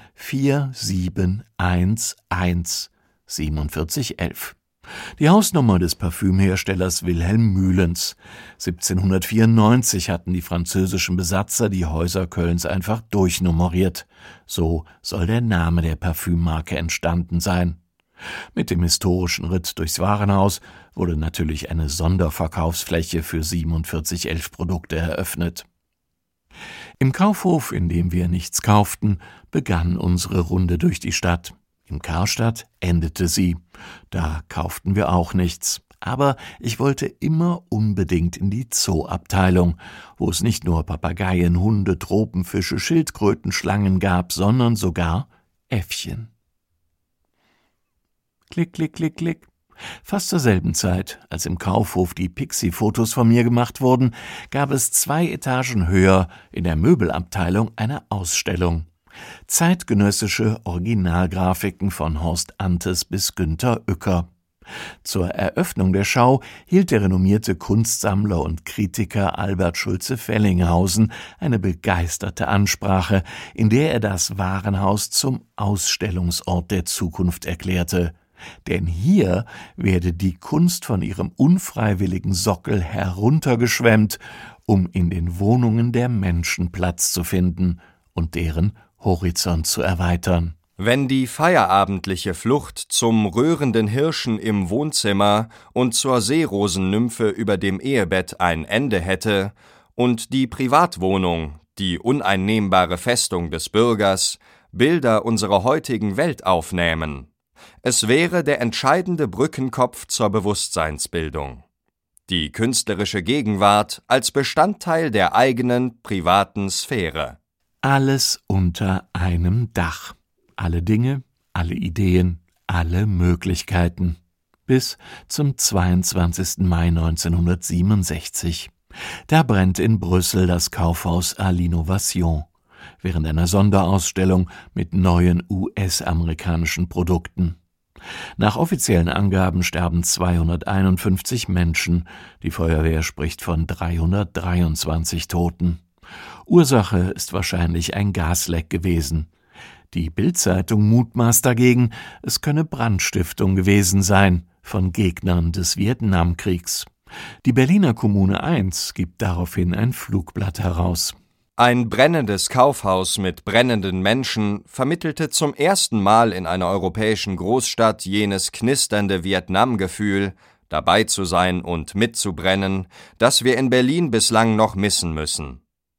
Speaker 2: 4711 4711. Die Hausnummer des Parfümherstellers Wilhelm Mühlens. 1794 hatten die französischen Besatzer die Häuser Kölns einfach durchnummeriert. So soll der Name der Parfümmarke entstanden sein. Mit dem historischen Ritt durchs Warenhaus wurde natürlich eine Sonderverkaufsfläche für 4711 Produkte eröffnet. Im Kaufhof, in dem wir nichts kauften, begann unsere Runde durch die Stadt. In Karstadt endete sie. Da kauften wir auch nichts. Aber ich wollte immer unbedingt in die Zooabteilung, wo es nicht nur Papageien, Hunde, Tropenfische, Schildkröten, Schlangen gab, sondern sogar Äffchen. Klick, klick, klick, klick. Fast zur selben Zeit, als im Kaufhof die Pixie-Fotos von mir gemacht wurden, gab es 2 Etagen höher in der Möbelabteilung eine Ausstellung. Zeitgenössische Originalgrafiken von Horst Antes bis Günter Uecker. Zur Eröffnung der Schau hielt der renommierte Kunstsammler und Kritiker Albert Schulze-Fellinghausen eine begeisterte Ansprache, in der er das Warenhaus zum Ausstellungsort der Zukunft erklärte. Denn hier werde die Kunst von ihrem unfreiwilligen Sockel heruntergeschwemmt, um in den Wohnungen der Menschen Platz zu finden und deren Horizont zu erweitern.
Speaker 8: Wenn die feierabendliche Flucht zum röhrenden Hirschen im Wohnzimmer und zur Seerosennymphe über dem Ehebett ein Ende hätte und die Privatwohnung, die uneinnehmbare Festung des Bürgers, Bilder unserer heutigen Welt aufnähmen, es wäre der entscheidende Brückenkopf zur Bewusstseinsbildung. Die künstlerische Gegenwart als Bestandteil der eigenen privaten Sphäre.
Speaker 2: Alles unter einem Dach. Alle Dinge, alle Ideen, alle Möglichkeiten. Bis zum 22. Mai 1967. Da brennt in Brüssel das Kaufhaus à l'Innovation. während einer Sonderausstellung mit neuen US-amerikanischen Produkten. Nach offiziellen Angaben sterben 251 Menschen. Die Feuerwehr spricht von 323 Toten. Ursache ist wahrscheinlich ein Gasleck gewesen. Die Bild-Zeitung mutmaßt dagegen, es könne Brandstiftung gewesen sein von Gegnern des Vietnamkriegs. Die Berliner Kommune 1 gibt daraufhin ein Flugblatt heraus.
Speaker 8: Ein brennendes Kaufhaus mit brennenden Menschen vermittelte zum ersten Mal in einer europäischen Großstadt jenes knisternde Vietnam-Gefühl, dabei zu sein und mitzubrennen, das wir in Berlin bislang noch missen müssen.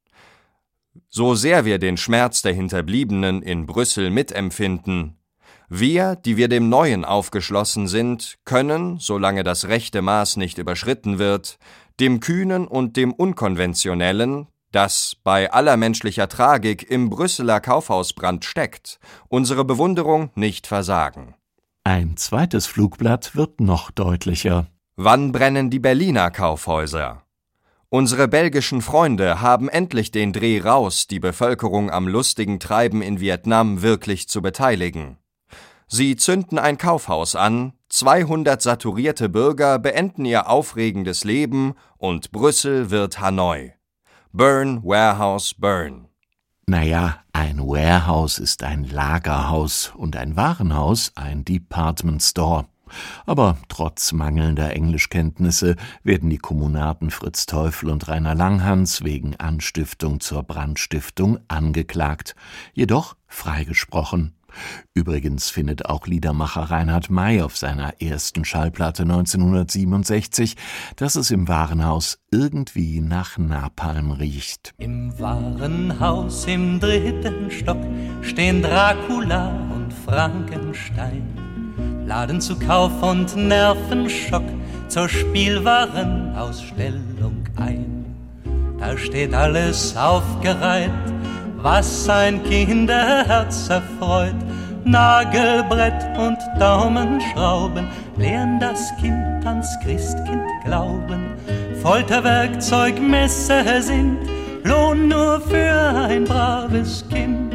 Speaker 8: So sehr wir den Schmerz der Hinterbliebenen in Brüssel mitempfinden, wir, die wir dem Neuen aufgeschlossen sind, können, solange das rechte Maß nicht überschritten wird, dem Kühnen und dem Unkonventionellen, das bei aller menschlicher Tragik im Brüsseler Kaufhausbrand steckt, unsere Bewunderung nicht versagen.
Speaker 2: Ein zweites Flugblatt wird noch deutlicher.
Speaker 8: Wann brennen die Berliner Kaufhäuser? Unsere belgischen Freunde haben endlich den Dreh raus, die Bevölkerung am lustigen Treiben in Vietnam wirklich zu beteiligen. Sie zünden ein Kaufhaus an, 200 saturierte Bürger beenden ihr aufregendes Leben und Brüssel wird Hanoi. Burn, Warehouse, burn.
Speaker 2: Naja, ein Warehouse ist ein Lagerhaus und ein Warenhaus ein Department Store. Aber trotz mangelnder Englischkenntnisse werden die Kommunarten Fritz Teufel und Rainer Langhans wegen Anstiftung zur Brandstiftung angeklagt, jedoch freigesprochen. Übrigens findet auch Liedermacher Reinhard May auf seiner ersten Schallplatte 1967, dass es im Warenhaus irgendwie nach Napalm riecht.
Speaker 5: Im Warenhaus im 3. Stock stehen Dracula und Frankenstein, laden zu Kauf und Nervenschock zur Spielwarenausstellung ein. Da steht alles aufgereiht, was ein Kinderherz erfreut. Nagelbrett und Daumenschrauben lehren das Kind ans Christkind glauben. Folterwerkzeug, Messer sind Lohn nur für ein braves Kind.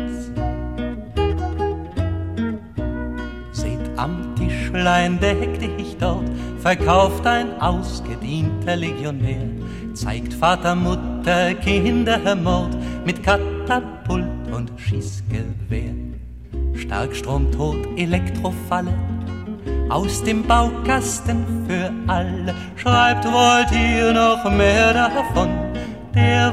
Speaker 5: Seht am Tischlein deck dich dort, verkauft ein ausgedienter Legionär. Zeigt Vater, Mutter, Kindermord mit Katapult und Schießgewehr. Starkstrom, Tod, Elektrofalle, aus dem Baukasten für alle. Schreibt, wollt ihr noch mehr davon? Der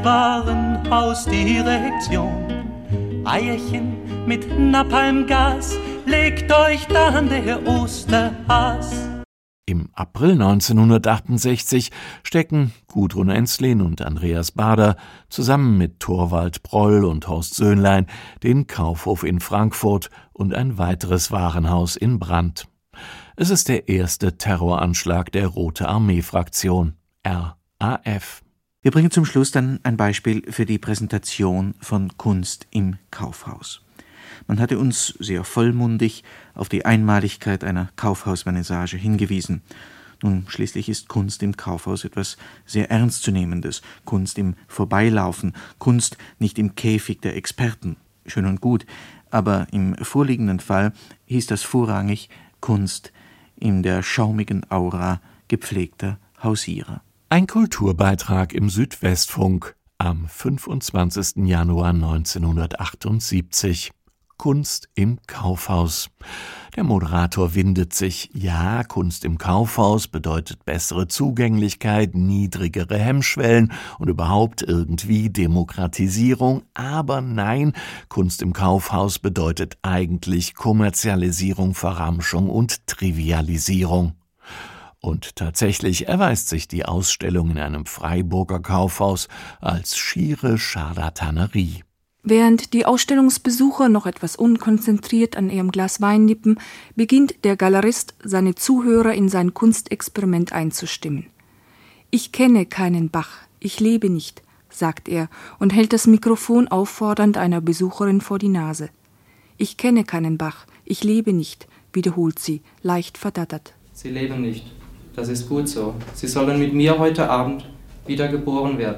Speaker 5: Warenhausdirektion. Eierchen mit Napalmgas, legt euch dann der Osterhas.
Speaker 2: Im April 1968 stecken Gudrun Ensslin und Andreas Baader zusammen mit Thorwald Broll und Horst Söhnlein den Kaufhof in Frankfurt und ein weiteres Warenhaus in Brand. Es ist der erste Terroranschlag der Rote Armee-Fraktion, RAF.
Speaker 12: Wir bringen zum Schluss dann ein Beispiel für die Präsentation von Kunst im Kaufhaus. Man hatte uns sehr vollmundig auf die Einmaligkeit einer Kaufhausvernissage hingewiesen. Nun, schließlich ist Kunst im Kaufhaus etwas sehr Ernstzunehmendes. Kunst im Vorbeilaufen, Kunst nicht im Käfig der Experten. Schön und gut, aber im vorliegenden Fall hieß das vorrangig Kunst in der schaumigen Aura gepflegter Hausierer.
Speaker 2: Ein Kulturbeitrag im Südwestfunk am 25. Januar 1978. Kunst im Kaufhaus. Der Moderator windet sich, ja, Kunst im Kaufhaus bedeutet bessere Zugänglichkeit, niedrigere Hemmschwellen und überhaupt irgendwie Demokratisierung, aber nein, Kunst im Kaufhaus bedeutet eigentlich Kommerzialisierung, Verramschung und Trivialisierung. Und tatsächlich erweist sich die Ausstellung in einem Freiburger Kaufhaus als schiere Scharlatanerie.
Speaker 13: Während die Ausstellungsbesucher noch etwas unkonzentriert an ihrem Glas Wein nippen, beginnt der Galerist, seine Zuhörer in sein Kunstexperiment einzustimmen. »Ich kenne keinen Bach, ich lebe nicht«, sagt er und hält das Mikrofon auffordernd einer Besucherin vor die Nase. »Ich kenne keinen Bach, ich lebe nicht«, wiederholt sie, leicht verdattert.
Speaker 14: Sie leben nicht. Das ist gut so. Sie sollen mit mir heute Abend wiedergeboren werden.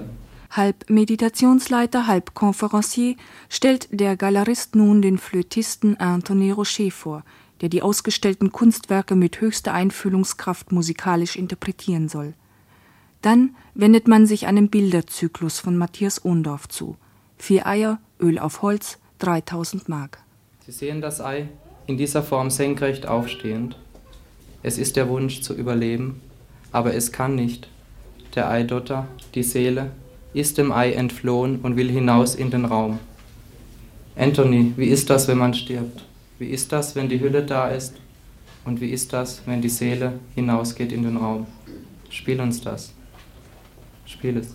Speaker 13: Halb Meditationsleiter, halb Konferencier stellt der Galerist nun den Flötisten Anthony Rocher vor, der die ausgestellten Kunstwerke mit höchster Einfühlungskraft musikalisch interpretieren soll. Dann wendet man sich einem Bilderzyklus von Matthias Ohndorff zu. 4 Eier, Öl auf Holz, 3000 Mark.
Speaker 14: Sie sehen das Ei in dieser Form senkrecht aufstehend. Es ist der Wunsch zu überleben, aber es kann nicht. Der Eidotter, die Seele, ist dem Ei entflohen und will hinaus in den Raum. Anthony, wie ist das, wenn man stirbt? Wie ist das, wenn die Hülle da ist? Und wie ist das, wenn die Seele hinausgeht in den Raum? Spiel uns das. Spiel es.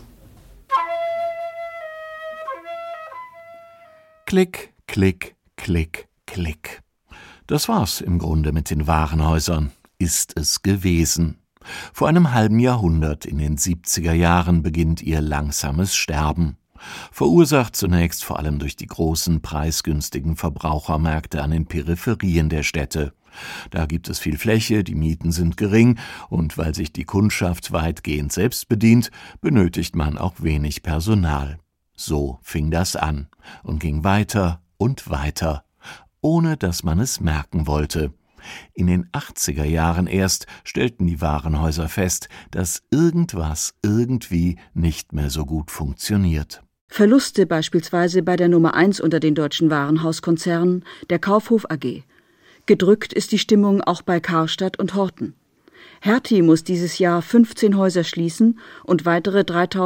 Speaker 2: Klick, klick, klick, klick. Das war's im Grunde mit den Warenhäusern. Ist es gewesen. Vor einem halben Jahrhundert, in den 70er Jahren, beginnt ihr langsames Sterben. Verursacht zunächst vor allem durch die großen, preisgünstigen Verbrauchermärkte an den Peripherien der Städte. Da gibt es viel Fläche, die Mieten sind gering und weil sich die Kundschaft weitgehend selbst bedient, benötigt man auch wenig Personal. So fing das an und ging weiter und weiter, ohne dass man es merken wollte. In den 80er Jahren erst stellten die Warenhäuser fest, dass irgendwas irgendwie nicht mehr so gut funktioniert.
Speaker 15: Verluste beispielsweise bei der Nummer 1 unter den deutschen Warenhauskonzernen, der Kaufhof AG. Gedrückt ist die Stimmung auch bei Karstadt und Horten. Hertie muss dieses Jahr 15 Häuser schließen und weitere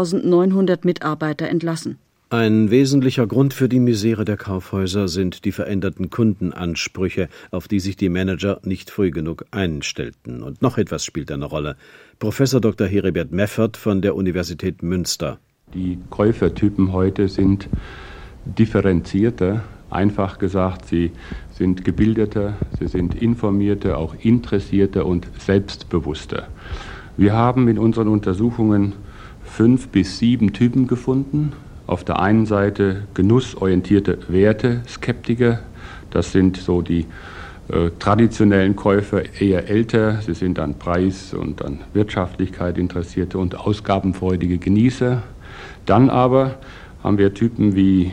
Speaker 15: 3.900 Mitarbeiter entlassen.
Speaker 16: Ein wesentlicher Grund für die Misere der Kaufhäuser sind die veränderten Kundenansprüche, auf die sich die Manager nicht früh genug einstellten. Und noch etwas spielt eine Rolle. Professor Dr. Heribert Meffert von der Universität Münster.
Speaker 17: Die Käufertypen heute sind differenzierter. Einfach gesagt, sie sind gebildeter, sie sind informierter, auch interessierter und selbstbewusster. Wir haben in unseren Untersuchungen 5 bis 7 Typen gefunden. Auf der einen Seite genussorientierte Werteskeptiker, das sind so die traditionellen Käufer, eher älter, sie sind an Preis und an Wirtschaftlichkeit interessierte und ausgabenfreudige Genießer. Dann aber haben wir Typen wie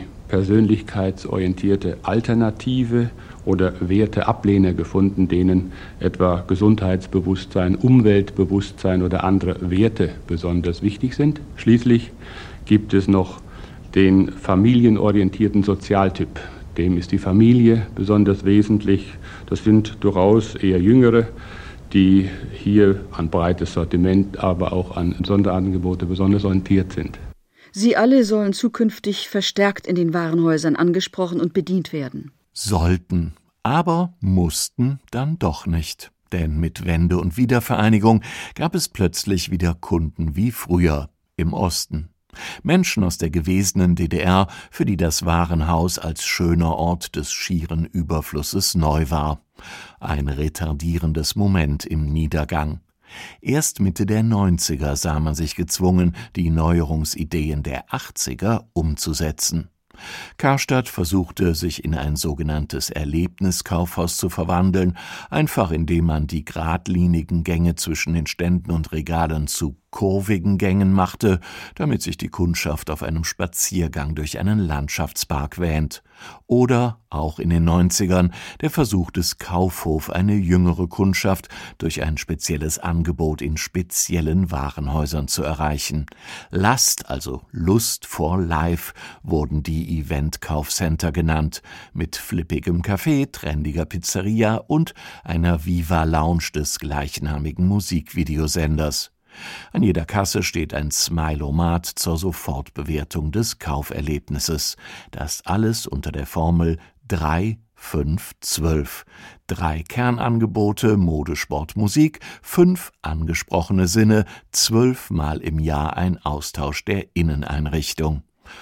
Speaker 17: persönlichkeitsorientierte Alternative oder Werteablehner gefunden, denen etwa Gesundheitsbewusstsein, Umweltbewusstsein oder andere Werte besonders wichtig sind. Schließlich gibt es noch den familienorientierten Sozialtyp. Dem ist die Familie besonders wesentlich. Das sind durchaus eher Jüngere, die hier an breites Sortiment, aber auch an Sonderangebote besonders orientiert sind.
Speaker 15: Sie alle sollen zukünftig verstärkt in den Warenhäusern angesprochen und bedient werden.
Speaker 2: Sollten, aber mussten dann doch nicht. Denn mit Wende und Wiedervereinigung gab es plötzlich wieder Kunden wie früher im Osten. Menschen aus der gewesenen DDR, für die das Warenhaus als schöner Ort des schieren Überflusses neu war. Ein retardierendes Moment im Niedergang. Erst Mitte der 90er sah man sich gezwungen, die Neuerungsideen der 80er umzusetzen. Karstadt versuchte, sich in ein sogenanntes Erlebniskaufhaus zu verwandeln, einfach indem man die geradlinigen Gänge zwischen den Ständen und Regalen zu kurvigen Gängen machte, damit sich die Kundschaft auf einem Spaziergang durch einen Landschaftspark wähnt. Oder, auch in den 90ern, der Versuch des Kaufhof, eine jüngere Kundschaft durch ein spezielles Angebot in speziellen Warenhäusern zu erreichen. Last, also Lust for Life, wurden die Event-Kaufcenter genannt, mit flippigem Café, trendiger Pizzeria und einer Viva-Lounge des gleichnamigen Musikvideosenders. An jeder Kasse steht ein Smilomat zur Sofortbewertung des Kauferlebnisses. Das alles unter der Formel 3, 5, 12. 3 Kernangebote, Mode, Sport, Musik, 5 angesprochene Sinne, 12 Mal im Jahr ein Austausch der Inneneinrichtung.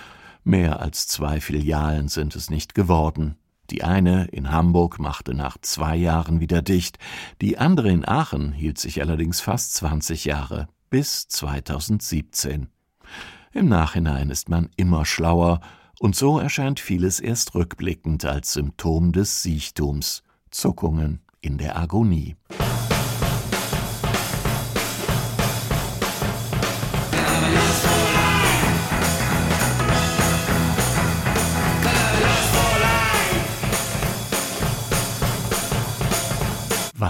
Speaker 2: Mehr als 2 Filialen sind es nicht geworden. Die eine in Hamburg machte nach 2 Jahren wieder dicht, die andere in Aachen hielt sich allerdings fast 20 Jahre, bis 2017. Im Nachhinein ist man immer schlauer, und so erscheint vieles erst rückblickend als Symptom des Siechtums, Zuckungen in der Agonie.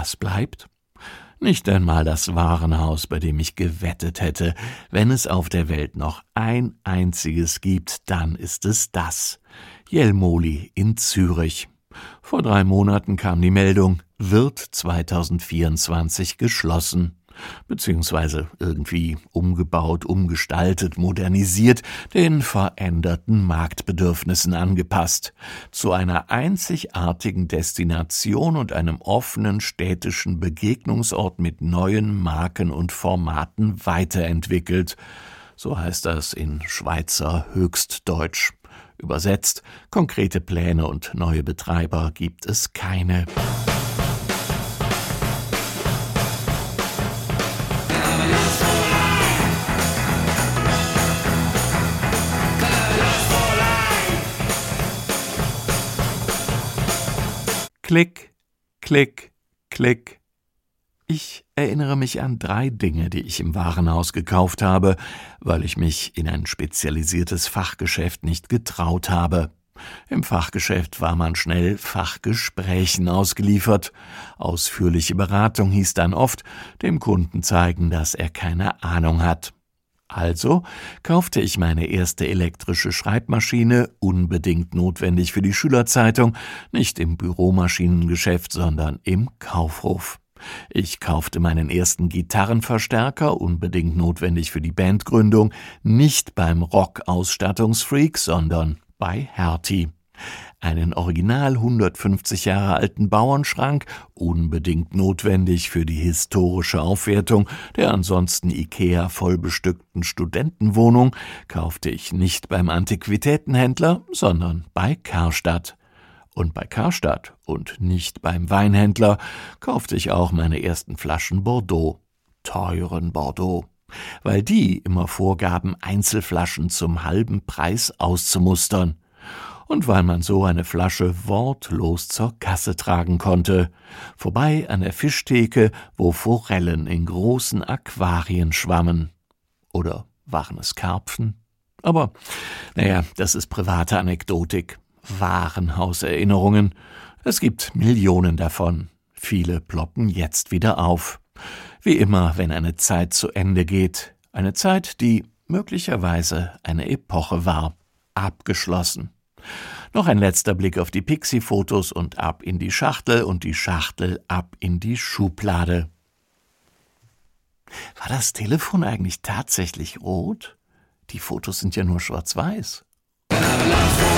Speaker 2: was bleibt? Nicht einmal das Warenhaus, bei dem ich gewettet hätte, wenn es auf der Welt noch ein einziges gibt, dann ist es das. Jelmoli in Zürich. Vor 3 Monaten kam die Meldung, wird 2024 geschlossen. Beziehungsweise irgendwie umgebaut, umgestaltet, modernisiert, den veränderten Marktbedürfnissen angepasst, zu einer einzigartigen Destination und einem offenen städtischen Begegnungsort mit neuen Marken und Formaten weiterentwickelt. So heißt das in Schweizer Höchstdeutsch. Übersetzt, konkrete Pläne und neue Betreiber gibt es keine. Klick, klick, klick. Ich erinnere mich an 3 Dinge, die ich im Warenhaus gekauft habe, weil ich mich in ein spezialisiertes Fachgeschäft nicht getraut habe. Im Fachgeschäft war man schnell Fachgesprächen ausgeliefert. Ausführliche Beratung hieß dann oft, dem Kunden zeigen, dass er keine Ahnung hat. Also kaufte ich meine erste elektrische Schreibmaschine, unbedingt notwendig für die Schülerzeitung, nicht im Büromaschinengeschäft, sondern im Kaufhof. Ich kaufte meinen ersten Gitarrenverstärker, unbedingt notwendig für die Bandgründung, nicht beim Rock-Ausstattungsfreak, sondern bei Hertie. Einen original 150 Jahre alten Bauernschrank, unbedingt notwendig für die historische Aufwertung der ansonsten Ikea vollbestückten Studentenwohnung, kaufte ich nicht beim Antiquitätenhändler, sondern bei Karstadt. Und bei Karstadt und nicht beim Weinhändler kaufte ich auch meine ersten Flaschen Bordeaux, teuren Bordeaux, weil die immer vorgaben, Einzelflaschen zum halben Preis auszumustern. Und weil man so eine Flasche wortlos zur Kasse tragen konnte, vorbei an der Fischtheke, wo Forellen in großen Aquarien schwammen. Oder waren es Karpfen? Aber, das ist private Anekdotik. Warenhauserinnerungen. Es gibt Millionen davon. Viele ploppen jetzt wieder auf. Wie immer, wenn eine Zeit zu Ende geht. Eine Zeit, die möglicherweise eine Epoche war. Abgeschlossen. Noch ein letzter Blick auf die Pixie-Fotos und ab in die Schachtel und die Schachtel ab in die Schublade. War das Telefon eigentlich tatsächlich rot? Die Fotos sind ja nur schwarz-weiß.